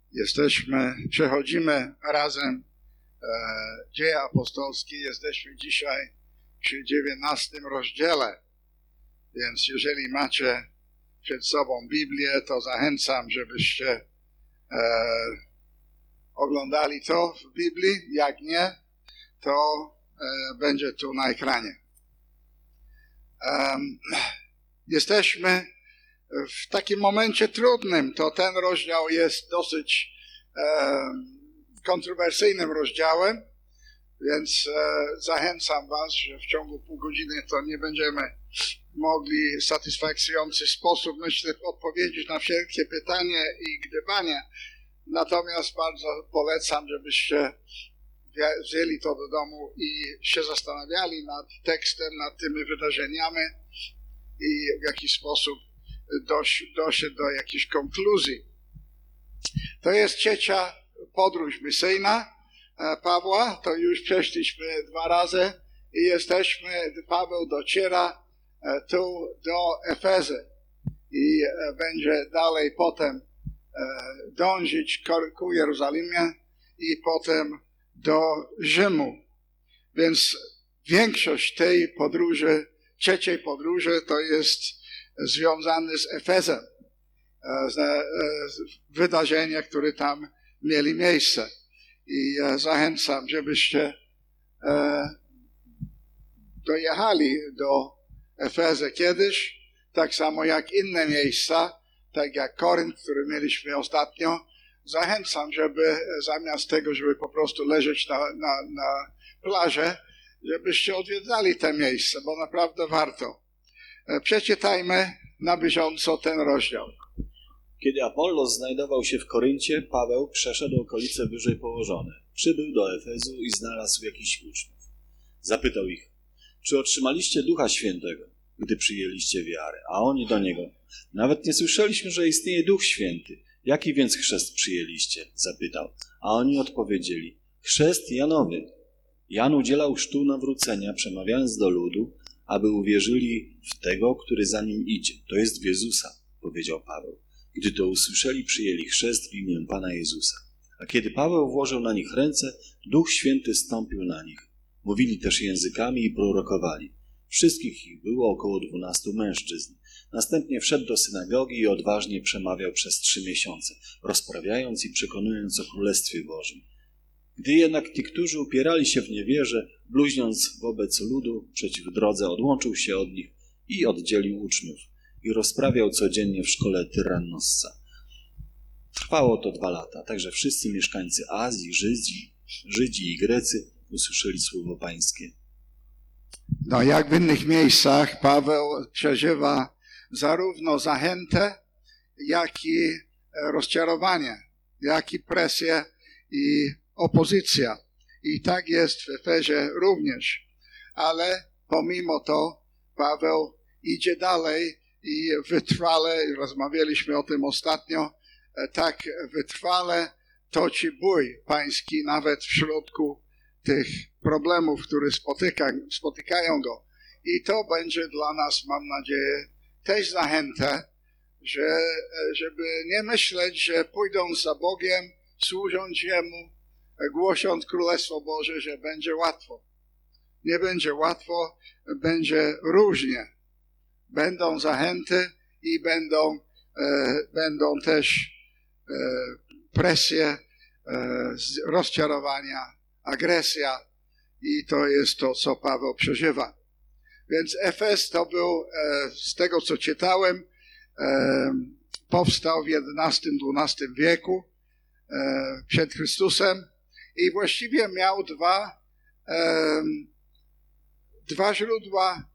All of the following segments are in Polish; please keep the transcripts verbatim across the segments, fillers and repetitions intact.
Jesteśmy, przechodzimy razem e, Dzieje Apostolskie. Jesteśmy dzisiaj przy dziewiętnastym rozdziale. Więc jeżeli macie przed sobą Biblię, to zachęcam, żebyście e, oglądali to w Biblii. Jak nie, to e, będzie tu na ekranie. Um, jesteśmy w takim momencie trudnym. To ten rozdział jest dosyć e, kontrowersyjnym rozdziałem, więc e, zachęcam was, że w ciągu pół godziny to nie będziemy mogli w satysfakcjonujący sposób, myślę, odpowiedzieć na wszelkie pytania i gdybania. Natomiast bardzo polecam, żebyście wzięli to do domu i się zastanawiali nad tekstem, nad tymi wydarzeniami i w jaki sposób doszedł do jakiejś konkluzji. To jest trzecia podróż misyjna Pawła. To już przeszliśmy dwa razy i jesteśmy, Paweł dociera tu do Efezy i będzie dalej potem dążyć ku Jerozolimie i potem do Rzymu. Więc większość tej podróży, trzeciej podróży, to jest związane z Efezem, z, z wydarzenia, które tam mieli miejsce. I zachęcam, żebyście dojechali do Efezy kiedyś, tak samo jak inne miejsca, tak jak Korynt, który mieliśmy ostatnio. Zachęcam, żeby zamiast tego, żeby po prostu leżeć na, na, na plaży, żebyście odwiedzali te miejsca, bo naprawdę warto. Przeczytajmy na bieżąco ten rozdział. Kiedy Apollos znajdował się w Koryncie, Paweł przeszedł okolice wyżej położone. Przybył do Efezu i znalazł jakichś uczniów. Zapytał ich, czy otrzymaliście Ducha Świętego, gdy przyjęliście wiarę? A oni do niego, nawet nie słyszeliśmy, że istnieje Duch Święty. Jaki więc chrzest przyjęliście? Zapytał. A oni odpowiedzieli, chrzest Janowy. Jan udzielał chrztu nawrócenia, przemawiając do ludu, aby uwierzyli w tego, który za nim idzie. To jest w Jezusa, powiedział Paweł. Gdy to usłyszeli, przyjęli chrzest w imię Pana Jezusa. A kiedy Paweł włożył na nich ręce, Duch Święty stąpił na nich. Mówili też językami i prorokowali. Wszystkich ich było około dwunastu mężczyzn. Następnie wszedł do synagogi i odważnie przemawiał przez trzy miesiące, rozprawiając i przekonując o Królestwie Bożym. Gdy jednak ci, którzy upierali się w niewierze, bluźniąc wobec ludu przeciw drodze, odłączył się od nich i oddzielił uczniów i rozprawiał codziennie w szkole Tyrannossa. Trwało to dwa lata, także wszyscy mieszkańcy Azji, Żydzi, Żydzi i Grecy usłyszeli słowo Pańskie. No, jak w innych miejscach Paweł przeżywa zarówno zachętę, jak i rozczarowanie, jak i presję i opozycja. I tak jest w Efezie również. Ale pomimo to Paweł idzie dalej i wytrwale, rozmawialiśmy o tym ostatnio, tak wytrwale toczy bój pański nawet w środku tych problemów, które spotyka, spotykają go. I to będzie dla nas, mam nadzieję, też zachęta, że, żeby nie myśleć, że pójdą za Bogiem, służąc Jemu, głosząc Królestwo Boże, że będzie łatwo. Nie będzie łatwo, będzie różnie. Będą zachęty i będą, e, będą też e, presje, e, rozczarowania, agresja i to jest to, co Paweł przeżywa. Więc Efes to był, e, z tego co czytałem, e, powstał w jedenastym dwunastym wieku e, przed Chrystusem i właściwie miał dwa, e, dwa źródła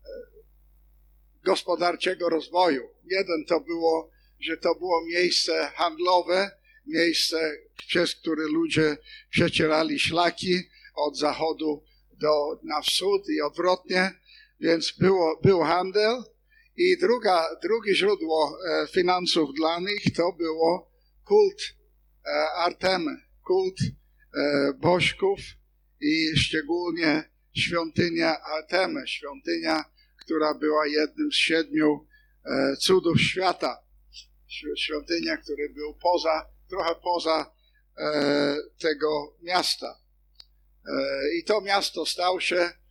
gospodarczego rozwoju. Jeden to było, że to było miejsce handlowe, miejsce, przez które ludzie przecierali szlaki od zachodu do, na wschód i odwrotnie, więc było, był handel. I druga, drugie źródło e, finansów dla nich to było kult e, Artemy, kult e, bożków i szczególnie świątynia Artemy, świątynia, która była jednym z siedmiu e, cudów świata. Świątynia, który był poza trochę poza e, tego miasta. E, I to miasto stało się e,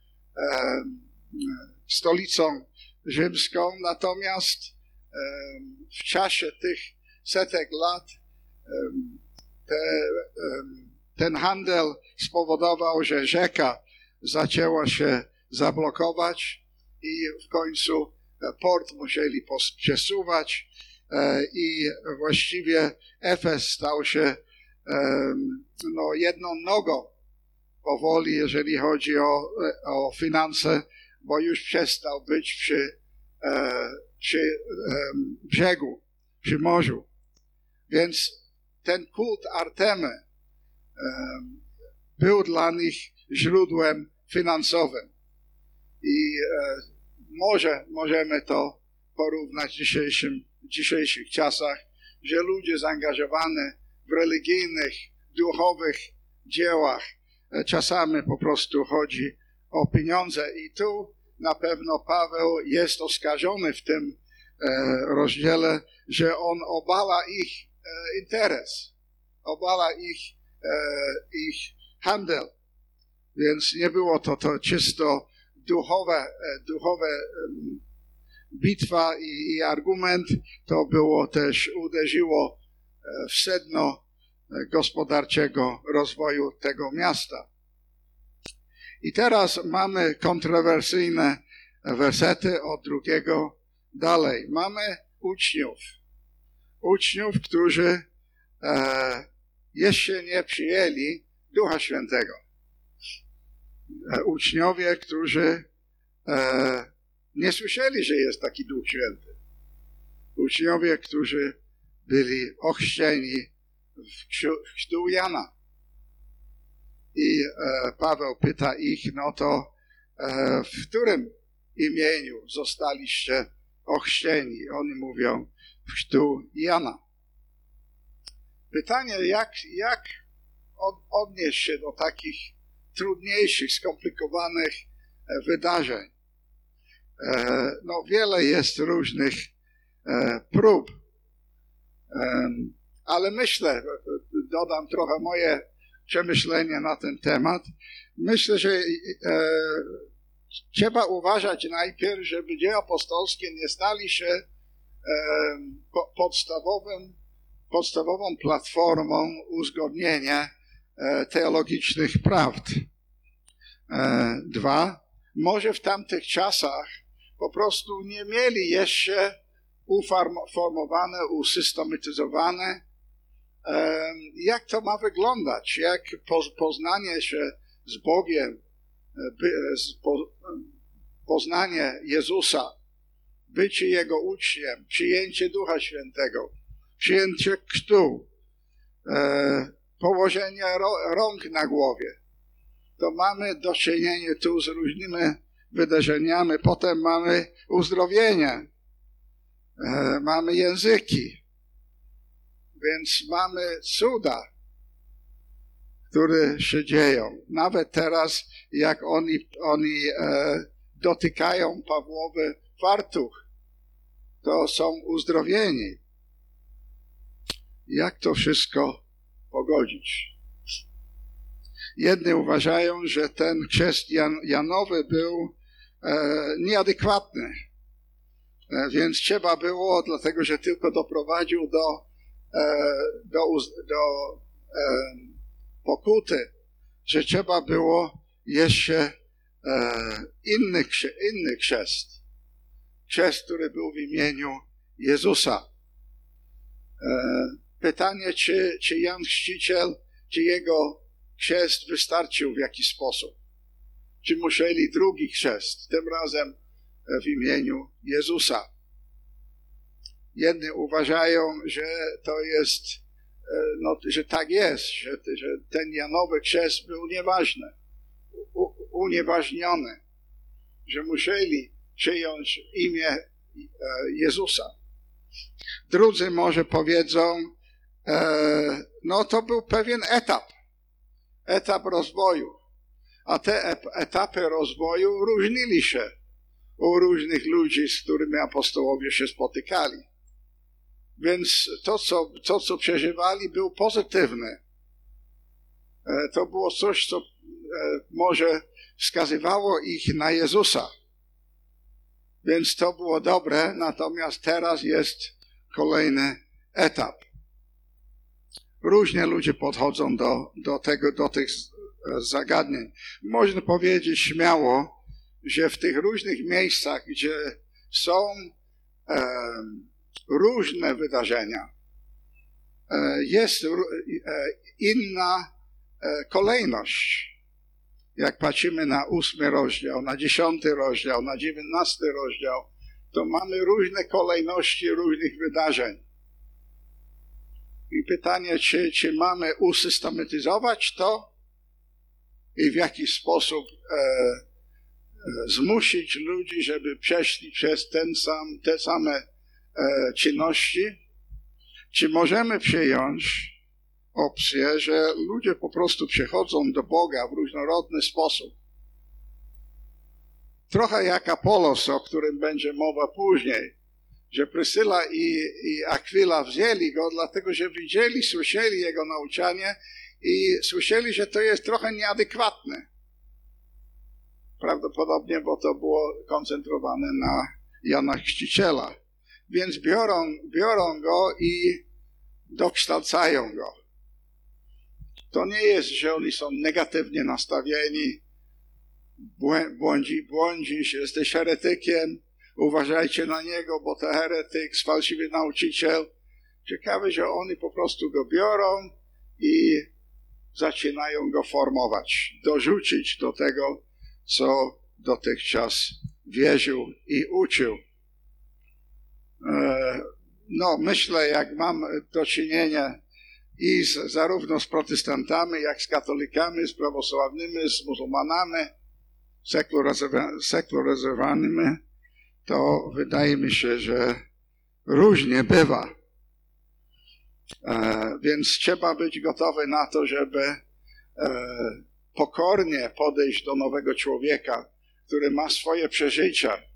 stolicą rzymską, natomiast e, w czasie tych setek lat e, te, e, ten handel spowodował, że rzeka zaczęła się zablokować i w końcu port musieli przesuwać i właściwie Efes stał się no, jedną nogą powoli, jeżeli chodzi o, o finanse, bo już przestał być przy, przy brzegu, przy morzu. Więc ten kult Artemy był dla nich źródłem finansowym. I e, może możemy to porównać w dzisiejszym, w dzisiejszych czasach, że ludzie zaangażowani w religijnych, duchowych dziełach e, czasami po prostu chodzi o pieniądze. I tu na pewno Paweł jest oskarżony w tym e, rozdziale, że on obala ich e, interes, obala ich, e, ich handel. Więc nie było to, to czysto duchowe, duchowe bitwa i, i argument. To było też, uderzyło w sedno gospodarczego rozwoju tego miasta. I teraz mamy kontrowersyjne wersety od drugiego dalej. Mamy uczniów. Uczniów, którzy e, jeszcze nie przyjęli Ducha Świętego. Uczniowie, którzy e, nie słyszeli, że jest taki Duch Święty. Uczniowie, którzy byli ochrzczeni w chrztu Jana. I e, Paweł pyta ich, no to e, w którym imieniu zostaliście ochrzczeni? Oni mówią w chrztu Jana. Pytanie, jak, jak od, odnieść się do takich trudniejszych, skomplikowanych wydarzeń. No, wiele jest różnych prób, ale myślę, dodam trochę moje przemyślenia na ten temat. Myślę, że trzeba uważać najpierw, żeby dzieła apostolskie nie stali się podstawowym, podstawową platformą uzgodnienia teologicznych prawd. Dwa, może w tamtych czasach po prostu nie mieli jeszcze uformowane, usystematyzowane, jak to ma wyglądać, jak poznanie się z Bogiem, poznanie Jezusa, bycie Jego uczniem, przyjęcie Ducha Świętego, przyjęcie chrztu, położenie rąk na głowie. To mamy do czynienia tu z różnymi wydarzeniami. Potem mamy uzdrowienie. E, mamy języki. Więc mamy cuda, które się dzieją. Nawet teraz, jak oni, oni e, dotykają Pawłowy fartuch, to są uzdrowieni. Jak to wszystko pogodzić? Jedni uważają, że ten chrzest Jan, Janowy był e, nieadekwatny, e, więc trzeba było, dlatego że tylko doprowadził do, e, do, do e, pokuty, że trzeba było jeszcze e, inny, inny chrzest. Chrzest, który był w imieniu Jezusa. E, pytanie, czy, czy Jan Chrzciciel, czy jego chrzest wystarczył w jakiś sposób? Czy musieli drugi chrzest, tym razem w imieniu Jezusa? Jedni uważają, że to jest, no, że tak jest, że, że ten Janowy chrzest był nieważny, u, unieważniony, że musieli przyjąć imię Jezusa. Drudzy może powiedzą, e, no to był pewien etap, etap rozwoju, a te etapy rozwoju różnili się u różnych ludzi, z którymi apostołowie się spotykali. Więc to, co, to, co przeżywali, było pozytywne. To było coś, co może wskazywało ich na Jezusa. Więc to było dobre, natomiast teraz jest kolejny etap. Różnie ludzie podchodzą do, do, tego, do tych zagadnień. Można powiedzieć śmiało, że w tych różnych miejscach, gdzie są e, różne wydarzenia, e, jest e, inna e, kolejność. Jak patrzymy na ósmy rozdział, na dziesiąty rozdział, na dziewiętnasty rozdział, to mamy różne kolejności różnych wydarzeń. I pytanie, czy, czy mamy usystematyzować to i w jakiś sposób e, e, zmusić ludzi, żeby przeszli przez ten sam, te same e, czynności? Czy możemy przyjąć opcję, że ludzie po prostu przychodzą do Boga w różnorodny sposób? Trochę jak Apolos, o którym będzie mowa później, że Prysyla i, i Akwila wzięli go, dlatego że widzieli, słyszeli jego nauczanie i słyszeli, że to jest trochę nieadekwatne. Prawdopodobnie, bo to było koncentrowane na Jana Chrzciciela. Więc biorą, biorą go i dokształcają go. To nie jest, że oni są negatywnie nastawieni, błądzi, błądzisz, jesteś heretykiem, uważajcie na niego, bo to heretyk, fałszywy nauczyciel. Ciekawe, że oni po prostu go biorą i zaczynają go formować, dorzucić do tego, co dotychczas wierzył i uczył. No, myślę, jak mam do czynienia i z, zarówno z protestantami, jak z katolikami, z prawosławnymi, z muzułmanami, sekularyzowanymi, to wydaje mi się, że różnie bywa. E, więc trzeba być gotowy na to, żeby e, pokornie podejść do nowego człowieka, który ma swoje przeżycia, e,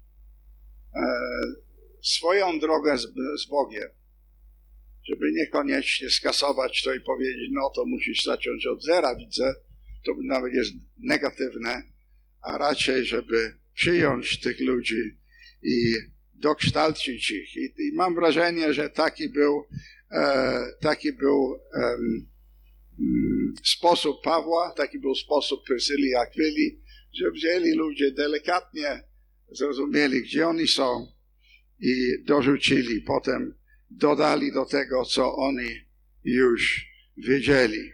swoją drogę z, z Bogiem. Żeby niekoniecznie skasować to i powiedzieć, no to musisz zacząć od zera, widzę, to nawet jest negatywne, a raczej, żeby przyjąć tych ludzi i dokształcić ich. I, i mam wrażenie, że taki był, e, taki był e, sposób Pawła, taki był sposób Prysyli i Akwili, że wzięli ludzie delikatnie, zrozumieli, gdzie oni są i dorzucili, potem dodali do tego, co oni już wiedzieli.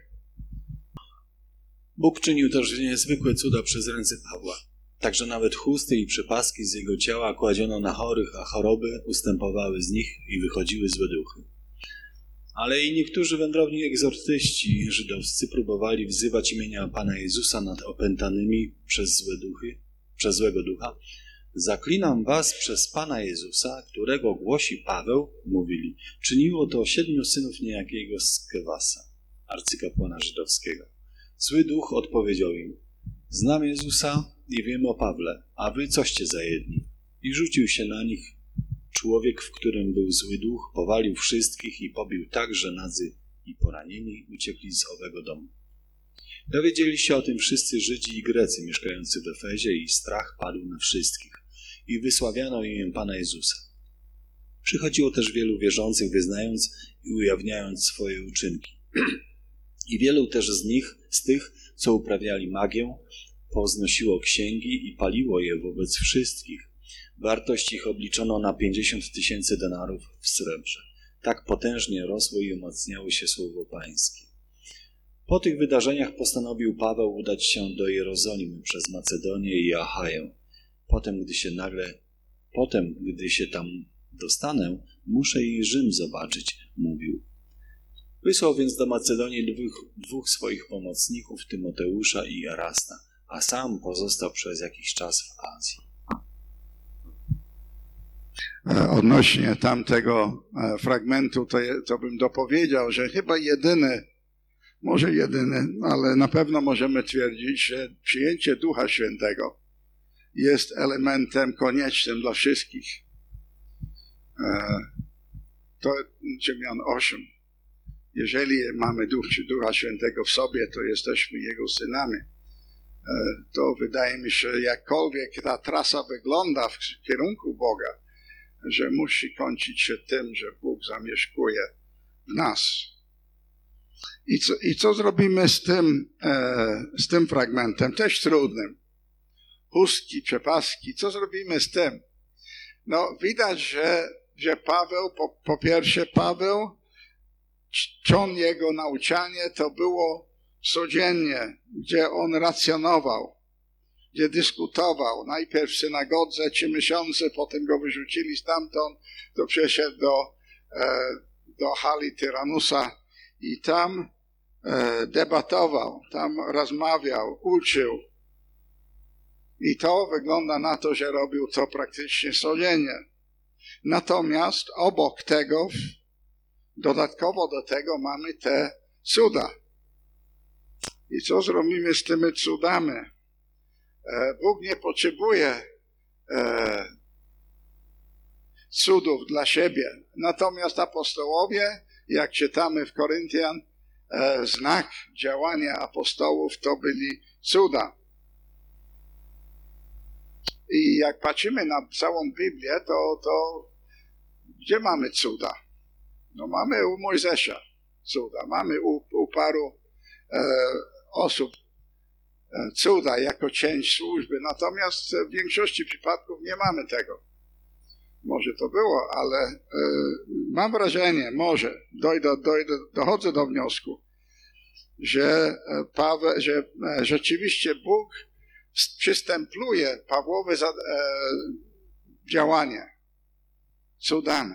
Bóg czynił też niezwykłe cuda przez ręce Pawła. Także nawet chusty i przepaski z jego ciała kładziono na chorych, a choroby ustępowały z nich i wychodziły złe duchy. Ale i niektórzy wędrowni egzortyści żydowscy próbowali wzywać imienia Pana Jezusa nad opętanymi przez złe duchy, przez złego ducha. Zaklinam was przez Pana Jezusa, którego głosi Paweł, mówili. Czyniło to siedmiu synów niejakiego Skewasa, arcykapłana żydowskiego. Zły duch odpowiedział im, znam Jezusa i wiem o Pawle, a wy coście za jedni? I rzucił się na nich. Człowiek, w którym był zły duch, powalił wszystkich i pobił tak, że nadzy i poranieni uciekli z owego domu. Dowiedzieli się o tym wszyscy Żydzi i Grecy mieszkający w Efezie i strach padł na wszystkich i wysławiano imię Pana Jezusa. Przychodziło też wielu wierzących, wyznając i ujawniając swoje uczynki. I wielu też z nich, z tych, co uprawiali magię, poznosiło księgi i paliło je wobec wszystkich. Wartość ich obliczono na pięćdziesiąt tysięcy denarów w srebrze. Tak potężnie rosło i umacniało się słowo pańskie. Po tych wydarzeniach postanowił Paweł udać się do Jerozolimy przez Macedonię i Achaję. Potem, gdy się nagle, potem, gdy się tam dostanę, muszę i Rzym zobaczyć, mówił. Wysłał więc do Macedonii dwóch, dwóch swoich pomocników, Tymoteusza i Erasta, a sam pozostał przez jakiś czas w Azji. Odnośnie tamtego fragmentu, to, to bym dopowiedział, że chyba jedyny, może jedyny, ale na pewno możemy twierdzić, że przyjęcie Ducha Świętego jest elementem koniecznym dla wszystkich. to Rzymian osiem. Jeżeli mamy Duch, Ducha Świętego w sobie, to jesteśmy Jego synami. To wydaje mi się, jakkolwiek ta trasa wygląda w kierunku Boga, że musi kończyć się tym, że Bóg zamieszkuje w nas. I co, i co zrobimy z tym, e, z tym fragmentem? Też trudnym. Chustki, przepaski. Co zrobimy z tym? No, widać, że, że Paweł, po, po pierwsze Paweł, czon jego nauczanie to było codziennie, gdzie on racjonował, gdzie dyskutował. Najpierw w synagodze trzy miesiące, potem go wyrzucili stamtąd, to przeszedł do, e, do hali Tyranusa i tam e, debatował, tam rozmawiał, uczył. I to wygląda na to, że robił to praktycznie codziennie. Natomiast obok tego, dodatkowo do tego mamy te cuda. I co zrobimy z tymi cudami? Bóg nie potrzebuje e, cudów dla siebie. Natomiast apostołowie, jak czytamy w Koryntian, e, znak działania apostołów to byli cuda. I jak patrzymy na całą Biblię, to, to gdzie mamy cuda? No mamy u Mojżesza cuda, mamy u, u paru e, osób e, cuda jako część służby, natomiast w większości przypadków nie mamy tego. Może to było, ale e, mam wrażenie, może dojdę, dojdę, dochodzę do wniosku, że, Paweł, że e, rzeczywiście Bóg przystępuje Pawłowe za, e, działanie cudami.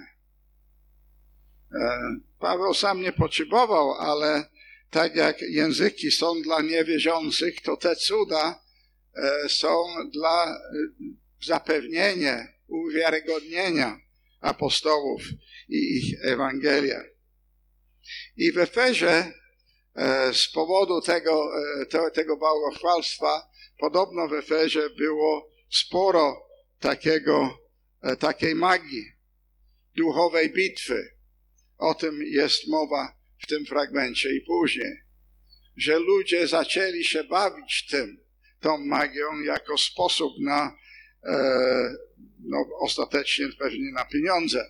E, Paweł sam nie potrzebował, ale tak jak języki są dla niewierzących, to te cuda e, są dla zapewnienia, uwiarygodnienia apostołów i ich Ewangelia. I w Efezie e, z powodu tego, e, te, tego bałwochwalstwa podobno w Efezie było sporo takiego, takiej magii, duchowej bitwy. O tym jest mowa w tym fragmencie i później. Że ludzie zaczęli się bawić tym, tą magią jako sposób na, e, no ostatecznie pewnie na pieniądze.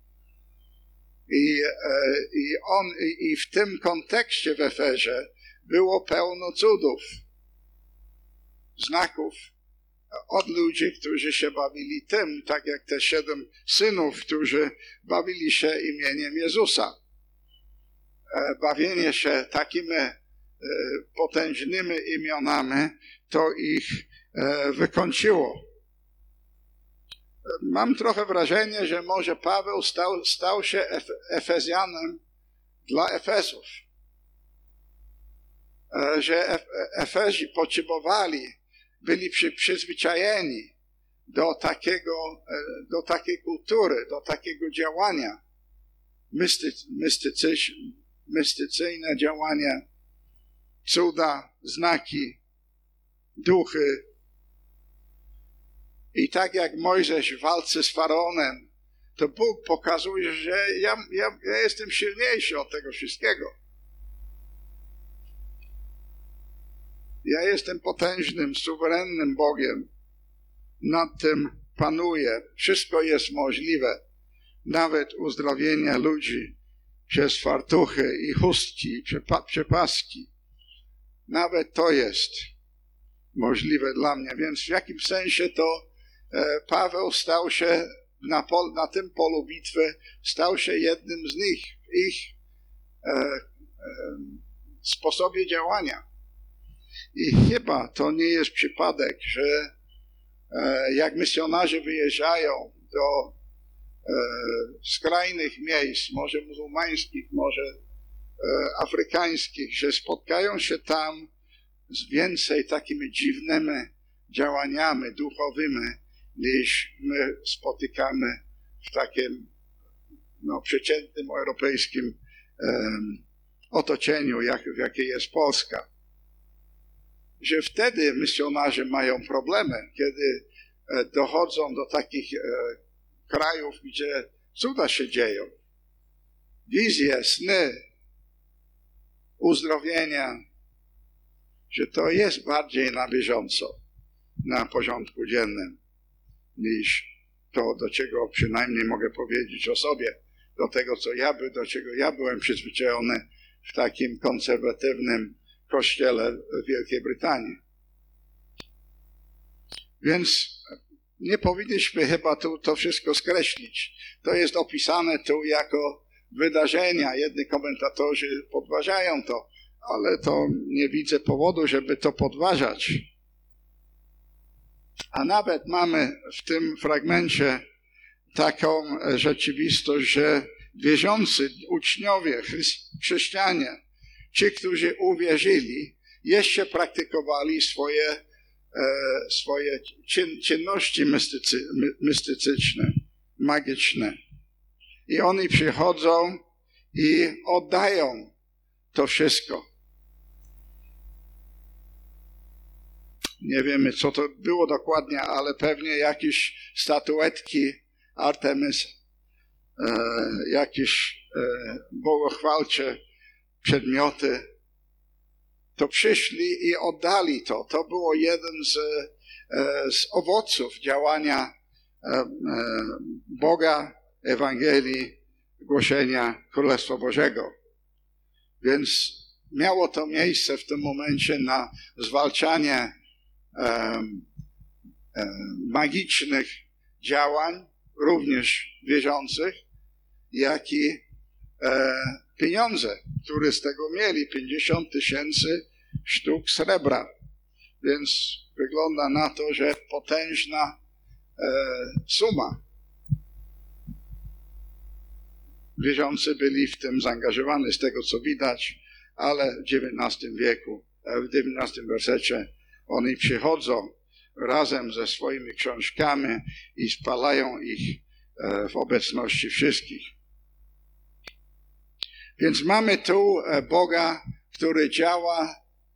I, e, i, on, i, i w tym kontekście w Efezie było pełno cudów. Znaków od ludzi, którzy się bawili tym, tak jak te siedem synów, którzy bawili się imieniem Jezusa. Bawienie się takimi potężnymi imionami, to ich wykończyło. Mam trochę wrażenie, że może Paweł stał, stał się Efezjanem dla Efezów. Że Efezi potrzebowali, byli przy, przyzwyczajeni do takiego, do takiej kultury, do takiego działania, mistycy, mistycy, mistycyjne działania, cuda, znaki, duchy. I tak jak Mojżesz w walce z Faraonem, to Bóg pokazuje, że ja, ja, ja jestem silniejszy od tego wszystkiego. Ja jestem potężnym, suwerennym Bogiem. Nad tym panuję. Wszystko jest możliwe. Nawet uzdrowienia ludzi przez fartuchy i chustki, i przepaski. Nawet to jest możliwe dla mnie. Więc w jakimś sensie to e, Paweł stał się na, pol, na tym polu bitwy, stał się jednym z nich w ich e, e, sposobie działania. I chyba to nie jest przypadek, że e, jak misjonarze wyjeżdżają do e, skrajnych miejsc, może muzułmańskich, może e, afrykańskich, że spotkają się tam z więcej takimi dziwnymi działaniami duchowymi, niż my spotykamy w takim no, przeciętnym europejskim e, otoczeniu, jak, w jakie jest Polska. Że wtedy misjonarze mają problemy, kiedy dochodzą do takich krajów, gdzie cuda się dzieją. wizje, sny, uzdrowienia, że to jest bardziej na bieżąco, na porządku dziennym, niż to, do czego przynajmniej mogę powiedzieć o sobie, do tego, co ja by, do czego ja byłem przyzwyczajony w takim konserwatywnym kościele w Wielkiej Brytanii. Więc nie powinniśmy chyba tu to wszystko skreślić. To jest opisane tu jako wydarzenia. Jedni komentatorzy podważają to, ale to nie widzę powodu, żeby to podważać. A nawet mamy w tym fragmencie taką rzeczywistość, że wierzący uczniowie, chrześcijanie, ci, którzy uwierzyli, jeszcze praktykowali swoje, e, swoje czyn, czynności mistycy, mistyczne, magiczne. I oni przychodzą i oddają to wszystko. Nie wiemy, co to było dokładnie, ale pewnie jakieś statuetki Artemis, e, jakieś e, bogochwalcze przedmioty, to przyszli i oddali to. To było jeden z, e, z owoców działania e, e, Boga, Ewangelii, głoszenia Królestwa Bożego. Więc miało to miejsce w tym momencie na zwalczanie Um, um, magicznych działań, również wierzących, jak i e, pieniądze, które z tego mieli, pięćdziesiąt tysięcy sztuk srebra. Więc wygląda na to, że potężna e, suma. Wierzący byli w tym zaangażowani, z tego co widać, ale w dziewiętnastym wieku, w dziewiętnastym wersecie oni przychodzą razem ze swoimi książkami i spalają ich w obecności wszystkich. Więc mamy tu Boga, który działa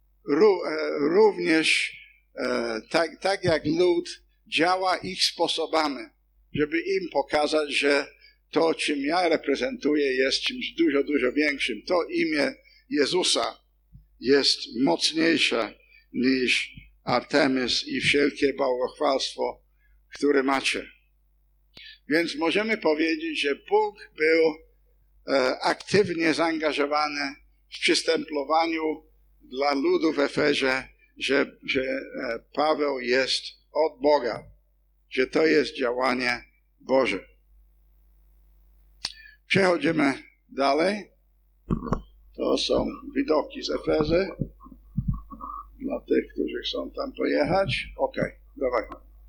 również tak, tak jak lud działa ich sposobami, żeby im pokazać, że to, czym ja reprezentuję, jest czymś dużo, dużo większym. To imię Jezusa jest mocniejsze niż Artemis i wszelkie bałwochwalstwo, które macie. Więc możemy powiedzieć, że Bóg był e, aktywnie zaangażowany w przystępowaniu dla ludu w Efezie, że, że e, Paweł jest od Boga, że to jest działanie Boże. Przechodzimy dalej. To są widoki z Efezy. Dla tych, którzy chcą tam pojechać. Okej, okay, dawaj.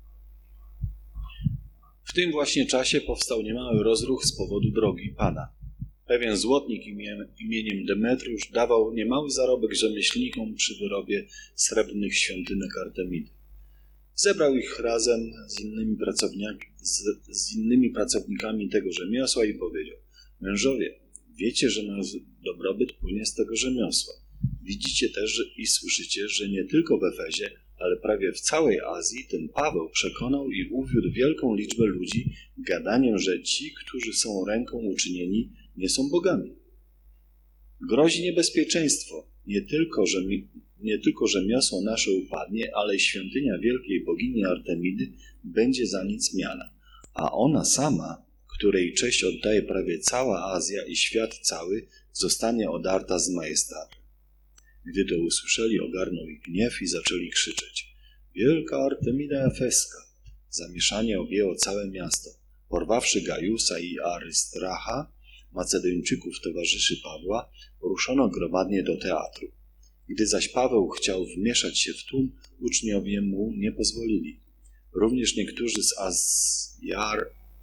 W tym właśnie czasie powstał niemały rozruch z powodu drogi Pana. Pewien złotnik imieniem Demetriusz dawał niemały zarobek rzemieślnikom przy wyrobie srebrnych świątynek Artemidy. Zebrał ich razem z innymi, z, z innymi pracownikami tego rzemiosła i powiedział: mężowie, wiecie, że nasz dobrobyt płynie z tego rzemiosła. Widzicie też i słyszycie, że nie tylko w Efezie, ale prawie w całej Azji ten Paweł przekonał i uwiódł wielką liczbę ludzi gadaniem, że ci, którzy są ręką uczynieni, nie są bogami. Grozi niebezpieczeństwo, nie tylko, że, nie tylko rzemiosło nasze upadnie, ale i świątynia wielkiej bogini Artemidy będzie za nic miana, a ona sama, której cześć oddaje prawie cała Azja i świat cały, zostanie odarta z majestatu. Gdy to usłyszeli, ogarnął ich gniew i zaczęli krzyczeć: wielka Artemida Efeska! Zamieszanie objęło całe miasto. Porwawszy Gajusa i Arystracha, Macedończyków towarzyszy Pawła, poruszono gromadnie do teatru. Gdy zaś Paweł chciał wmieszać się w tłum, uczniowie mu nie pozwolili. Również niektórzy z Azjar...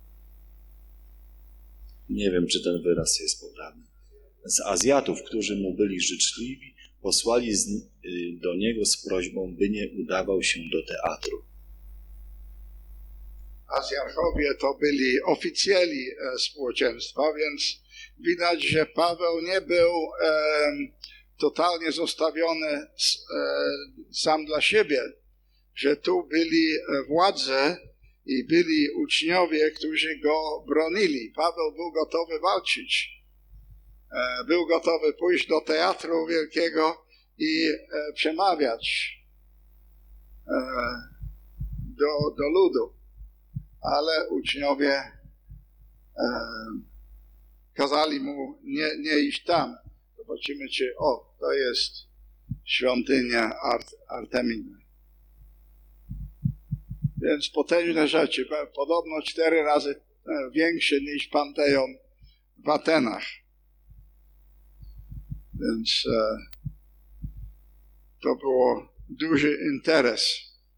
Nie wiem, czy ten wyraz jest poprawny. Z Azjatów, którzy mu byli życzliwi, posłali z, y, do niego z prośbą, by nie udawał się do teatru. Azjarchowie to byli oficjeli e, społeczeństwa, więc widać, że Paweł nie był e, totalnie zostawiony s, e, sam dla siebie, że tu byli władze i byli uczniowie, którzy go bronili. Paweł był gotowy walczyć Był gotowy pójść do teatru wielkiego i przemawiać do, do ludu. Ale uczniowie kazali mu nie, nie iść tam. Zobaczymy, czy o, to jest świątynia Art, Artemidy. Więc potężne rzeczy. Podobno cztery razy większe niż Panteon w Atenach. Więc e, to było duży interes.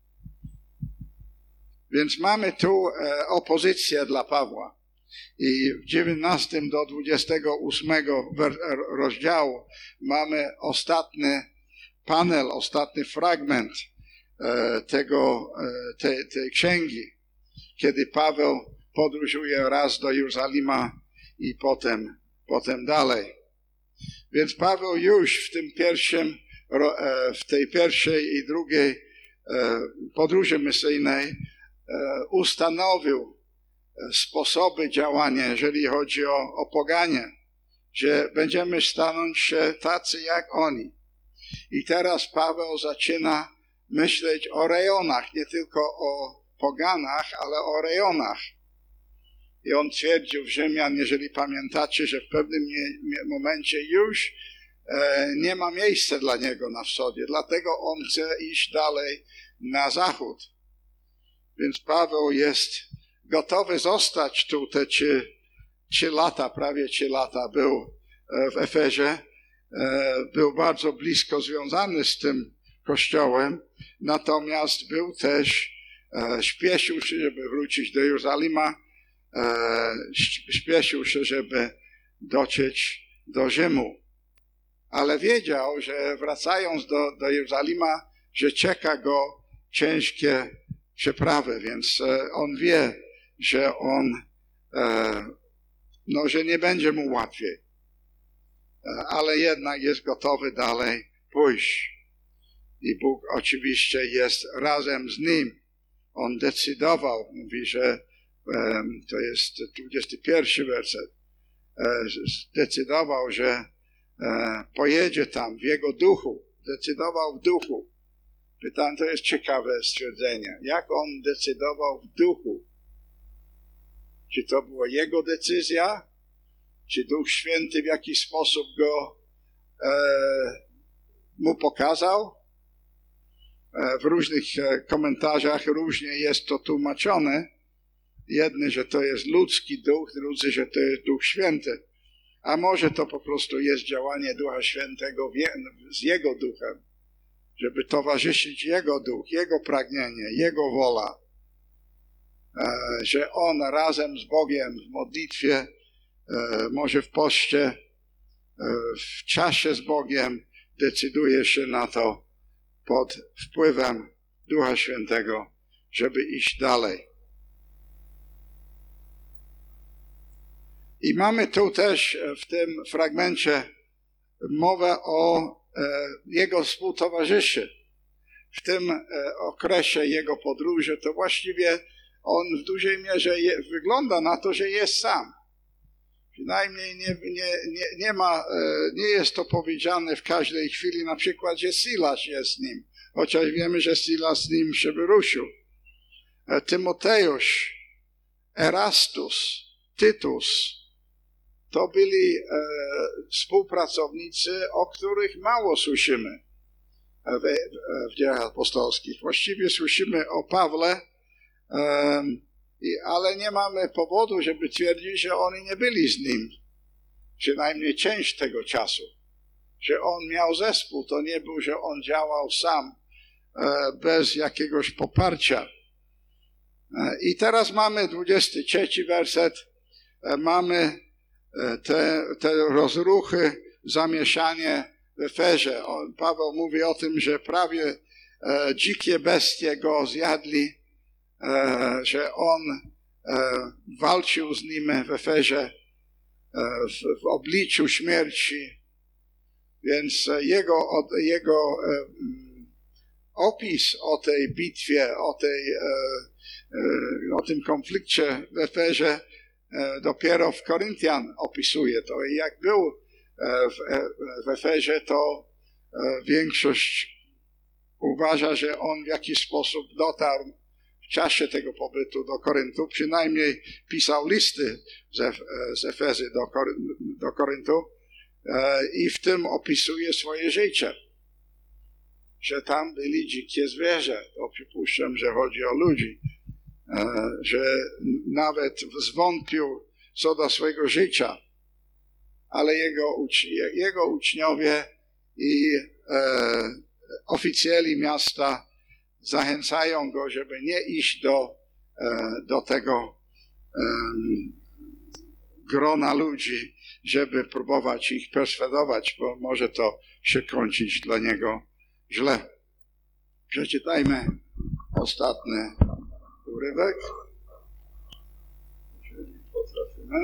Więc mamy tu e, opozycję dla Pawła. I w dziewiętnastym do dwudziestego ósmego rozdziału mamy ostatni panel, ostatni fragment e, tego, e, te, tej księgi, kiedy Paweł podróżuje raz do Jerozolima i potem, potem dalej. Więc Paweł już w tym pierwszym, w tej pierwszej i drugiej podróży misyjnej ustanowił sposoby działania, jeżeli chodzi o, o poganie, że będziemy stanąć się tacy jak oni. I teraz Paweł zaczyna myśleć o rejonach, nie tylko o poganach, ale o rejonach. I on twierdził w Rzymian, jeżeli pamiętacie, że w pewnym momencie już e, nie ma miejsca dla niego na wschodzie. Dlatego on chce iść dalej na zachód. Więc Paweł jest gotowy zostać tu te trzy, trzy lata, prawie trzy lata był e, w Efezie. E, był bardzo blisko związany z tym kościołem. Natomiast był też, e, śpieszył się, żeby wrócić do Jerozolima. Śpieszył się, żeby dotrzeć do Rzymu. Ale wiedział, że wracając do, do Jerozolima, że czeka go ciężkie przeprawy, więc on wie, że on, no, że nie będzie mu łatwiej. Ale jednak jest gotowy dalej pójść. I Bóg oczywiście jest razem z nim. On decydował, mówi, że to jest dwudziesty pierwszy werset, zdecydował, że pojedzie tam w jego duchu, decydował w duchu. Pytam, to jest ciekawe stwierdzenie. Jak on decydował w duchu? Czy to była jego decyzja? Czy Duch Święty w jakiś sposób go e, mu pokazał? E, w różnych komentarzach różnie jest to tłumaczone. Jedny, że to jest ludzki duch, drudzy, że to jest Duch Święty. A może to po prostu jest działanie Ducha Świętego z Jego duchem, żeby towarzyszyć Jego duch, Jego pragnienie, Jego wola. Że On razem z Bogiem w modlitwie, może w poście, w czasie z Bogiem decyduje się na to pod wpływem Ducha Świętego, żeby iść dalej. I mamy tu też w tym fragmencie mowę o e, jego współtowarzyszy. W tym e, okresie jego podróży to właściwie on w dużej mierze je, wygląda na to, że jest sam. Przynajmniej nie, nie, nie, nie ma, e, nie jest to powiedziane w każdej chwili, na przykład, że Silas jest z nim. Chociaż wiemy, że Silas z nim się wyruszył. E, Tymoteusz, Erastus, Tytus, to byli e, współpracownicy, o których mało słyszymy w, w dziejach apostolskich. Właściwie słyszymy o Pawle, e, ale nie mamy powodu, żeby twierdzić, że oni nie byli z nim. Przynajmniej część tego czasu. Że on miał zespół, to nie był, że on działał sam, e, bez jakiegoś poparcia. E, I teraz mamy dwudziesty trzeci werset. E, mamy Te, te rozruchy, zamieszanie w Efezie. On, Paweł mówi o tym, że prawie e, dzikie bestie go zjadli, e, że on e, walczył z nimi w Efezie e, w, w obliczu śmierci. Więc jego, jego e, opis o tej bitwie, o, tej, e, e, o tym konflikcie w Efezie dopiero w Koryntian opisuje to. I jak był w, w Efezie, to większość uważa, że on w jakiś sposób dotarł w czasie tego pobytu do Koryntu, przynajmniej pisał listy z Efezy do, Kory, do Koryntu i w tym opisuje swoje życie. Że tam byli dzikie zwierzę, to przypuszczam, że chodzi o ludzi, że nawet zwątpił co do swojego życia, ale jego, ucz, jego uczniowie i e, oficjeli miasta zachęcają go, żeby nie iść do, e, do tego e, grona ludzi, żeby próbować ich perswadować, bo może to się kończyć dla niego źle. Przeczytajmy ostatni urywek, jeżeli potrafimy.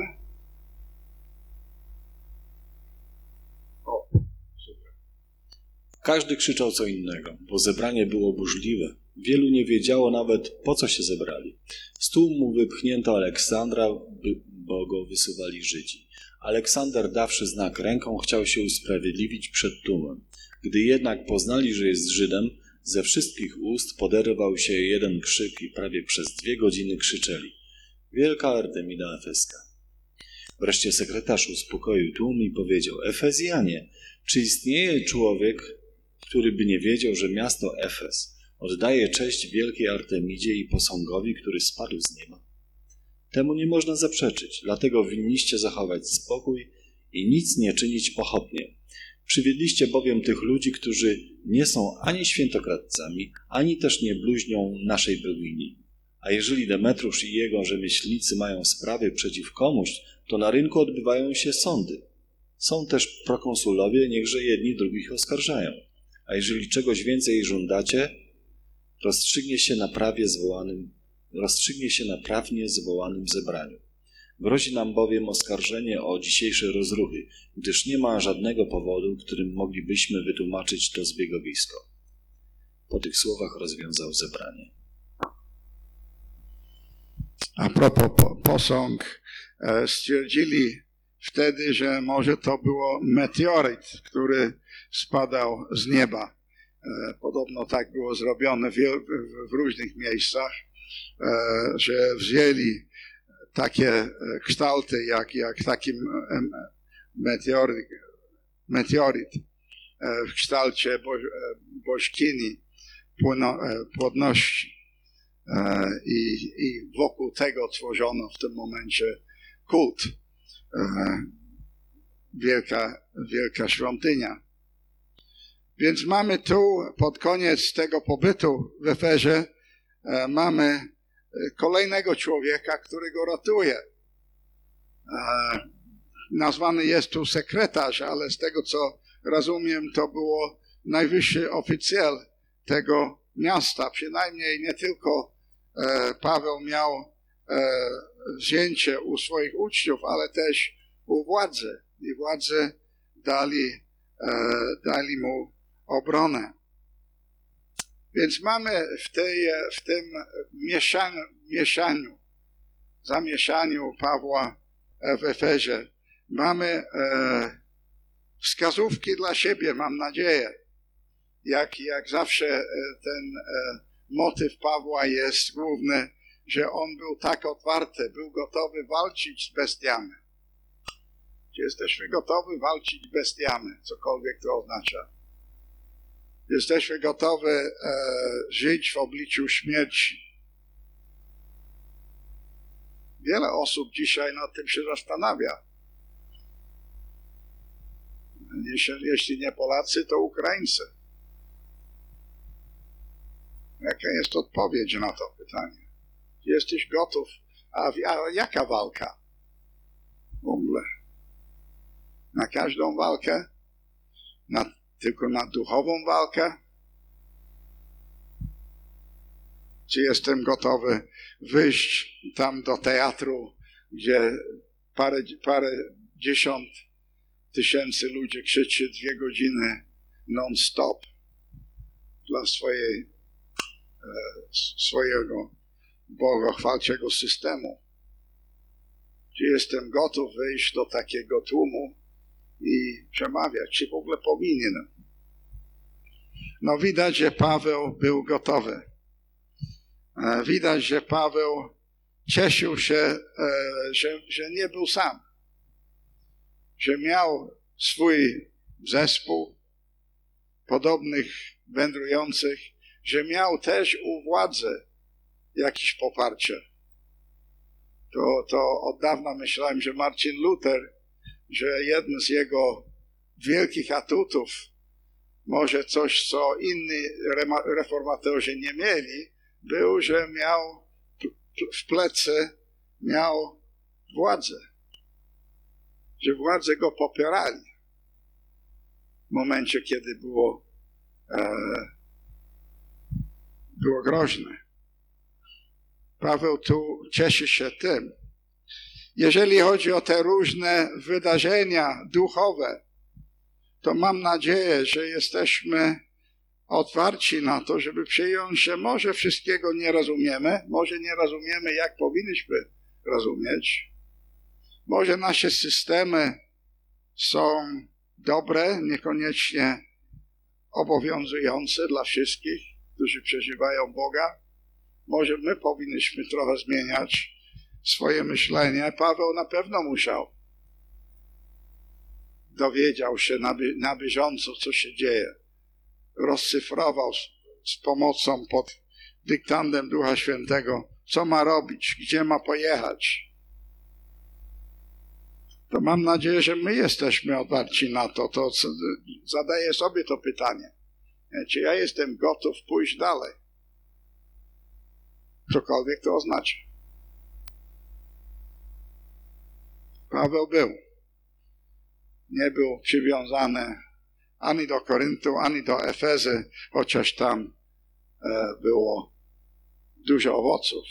O, super. Każdy krzyczał co innego, bo zebranie było burzliwe. Wielu nie wiedziało nawet, po co się zebrali. Z tłumu wypchnięto Aleksandra, bo go wysuwali Żydzi. Aleksander, dawszy znak ręką, chciał się usprawiedliwić przed tłumem. Gdy jednak poznali, że jest Żydem, ze wszystkich ust poderwał się jeden krzyk i prawie przez dwie godziny krzyczeli: Wielka Artemida Efeska. Wreszcie sekretarz uspokoił tłum i powiedział: Efezjanie, czy istnieje człowiek, który by nie wiedział, że miasto Efes oddaje cześć wielkiej Artemidzie i posągowi, który spadł z nieba? Temu nie można zaprzeczyć, dlatego winniście zachować spokój i nic nie czynić pochopnie. Przywiedliście bowiem tych ludzi, którzy nie są ani świętokradcami, ani też nie bluźnią naszej bogini. A jeżeli Demetrusz i jego rzemieślnicy mają sprawy przeciw komuś, to na rynku odbywają się sądy. Są też prokonsulowie, niechże jedni drugich oskarżają. A jeżeli czegoś więcej żądacie, rozstrzygnie się na prawie zwołanym, rozstrzygnie się na prawnie zwołanym zebraniu. Grozi nam bowiem oskarżenie o dzisiejsze rozruchy, gdyż nie ma żadnego powodu, którym moglibyśmy wytłumaczyć to zbiegowisko. Po tych słowach rozwiązał zebranie. A propos po, posąg, e, stwierdzili wtedy, że może to było meteoryt, który spadał z nieba. E, podobno tak było zrobione w, w, w różnych miejscach, e, że wzięli takie kształty jak, jak taki meteoryt, meteoryt w kształcie bo, bożkini płodności i, i wokół tego tworzono w tym momencie kult. Wielka, wielka świątynia. Więc mamy tu pod koniec tego pobytu w Efezie mamy kolejnego człowieka, który go ratuje. E, nazwany jest tu sekretarz, ale z tego co rozumiem, to było najwyższy oficjel tego miasta. Przynajmniej nie tylko e, Paweł miał e, wzięcie u swoich uczniów, ale też u władzy. I władzy dali, e, dali mu obronę. Więc mamy w, tej, w tym mieszaniu, mieszaniu, zamieszaniu Pawła w Efezie, mamy e, wskazówki dla siebie, mam nadzieję. Jak, jak zawsze ten e, motyw Pawła jest główny, że on był tak otwarty, był gotowy walczyć z bestiami. Czy jesteśmy gotowi walczyć z bestiami, cokolwiek to oznacza? Jesteśmy gotowi e, żyć w obliczu śmierci. Wiele osób dzisiaj nad tym się zastanawia. Jeśli, jeśli nie Polacy, to Ukraińcy. Jaka jest odpowiedź na to pytanie? Jesteś gotów? A, a jaka walka? W ogóle. Na każdą walkę? Na tylko na duchową walkę? Czy jestem gotowy wyjść tam do teatru, gdzie parę, parę dziesiąt tysięcy ludzi krzyczy dwie godziny non-stop dla swojej, e, swojego bogochwalczego systemu? Czy jestem gotów wyjść do takiego tłumu i przemawiać, czy w ogóle powinien. No widać, że Paweł był gotowy. Widać, że Paweł cieszył się, że, że nie był sam. Że miał swój zespół podobnych wędrujących, że miał też u władzy jakieś poparcie. To, to od dawna myślałem, że Marcin Luther, że jeden z jego wielkich atutów, może coś, co inni reformatorzy nie mieli, był, że miał w plecy miał władzę. Że władze go popierali. W momencie, kiedy było, e, było groźne. Paweł tu cieszy się tym. Jeżeli chodzi o te różne wydarzenia duchowe, to mam nadzieję, że jesteśmy otwarci na to, żeby przyjąć, że może wszystkiego nie rozumiemy, może nie rozumiemy, jak powinniśmy rozumieć. Może nasze systemy są dobre, niekoniecznie obowiązujące dla wszystkich, którzy przeżywają Boga. Może my powinniśmy trochę zmieniać swoje myślenie. Paweł na pewno musiał. Dowiedział się na, by, na bieżąco, co się dzieje. Rozcyfrował z, z pomocą pod dyktandem Ducha Świętego, co ma robić, gdzie ma pojechać. To mam nadzieję, że my jesteśmy otwarci na to. To zadaję sobie to pytanie. Czy ja jestem gotów pójść dalej? Cokolwiek to oznacza. Paweł był. Nie był przywiązany ani do Koryntu, ani do Efezy, chociaż tam e, było dużo owoców.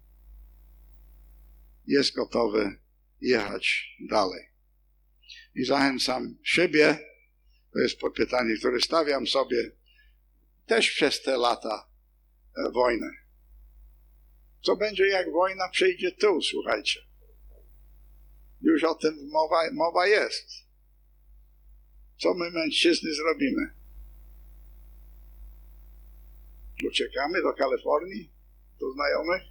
Jest gotowy jechać dalej. I zachęcam siebie, to jest pytanie, które stawiam sobie też przez te lata e, wojny. Co będzie, jak wojna przyjdzie tu, słuchajcie. Już o tym mowa, mowa jest. Co my, mężczyzny, zrobimy? Uciekamy do Kalifornii? Do znajomych?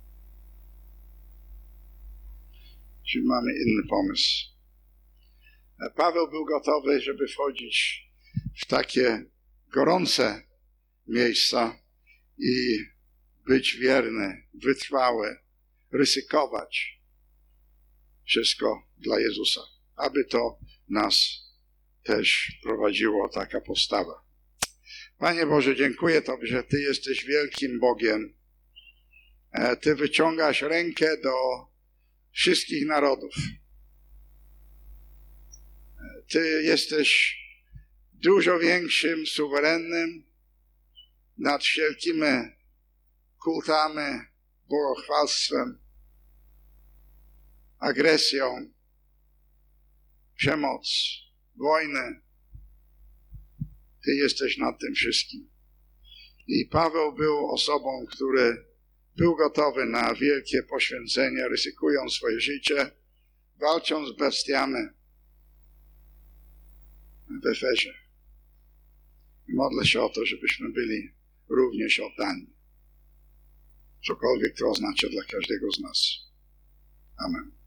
Czy mamy inny pomysł? Paweł był gotowy, żeby wchodzić w takie gorące miejsca i być wierny, wytrwały, ryzykować wszystko dla Jezusa, aby to nas też prowadziło, taka postawa. Panie Boże, dziękuję Tobie, że Ty jesteś wielkim Bogiem. Ty wyciągasz rękę do wszystkich narodów. Ty jesteś dużo większym, suwerennym nad wszelkimi kultami, bogachwalstwem, agresją, przemoc, wojnę. Ty jesteś nad tym wszystkim. I Paweł był osobą, który był gotowy na wielkie poświęcenie, ryzykując swoje życie, walcząc z bestiami w Efezie. I modlę się o to, żebyśmy byli również oddani. Cokolwiek to oznacza dla każdego z nas. Amen.